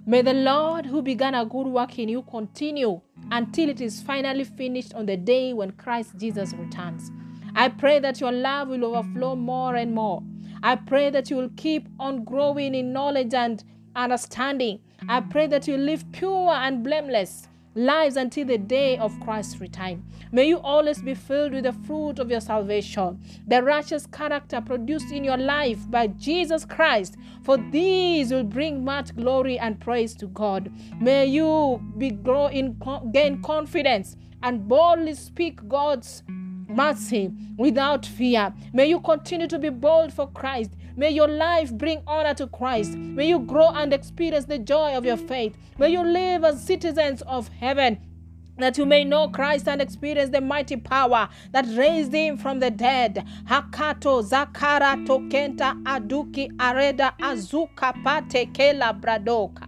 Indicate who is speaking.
Speaker 1: May the Lord who began a good work in you continue until it is finally finished on the day when Christ Jesus returns. I pray that your love will overflow more and more. I pray that you will keep on growing in knowledge and understanding. I pray that you live pure and blameless lives until the day of Christ's return. May you always be filled with the fruit of your salvation, the righteous character produced in your life by Jesus Christ, for these will bring much glory and praise to God. May you gain confidence and boldly speak God's mercy without fear. May you continue to be bold for Christ. May your life bring honor to Christ. May you grow and experience the joy of your faith. May you live as citizens of heaven, that you may know Christ and experience the mighty power that raised him from the dead. Hakato zakara tokenta aduki areda azuka pate kela bradoka.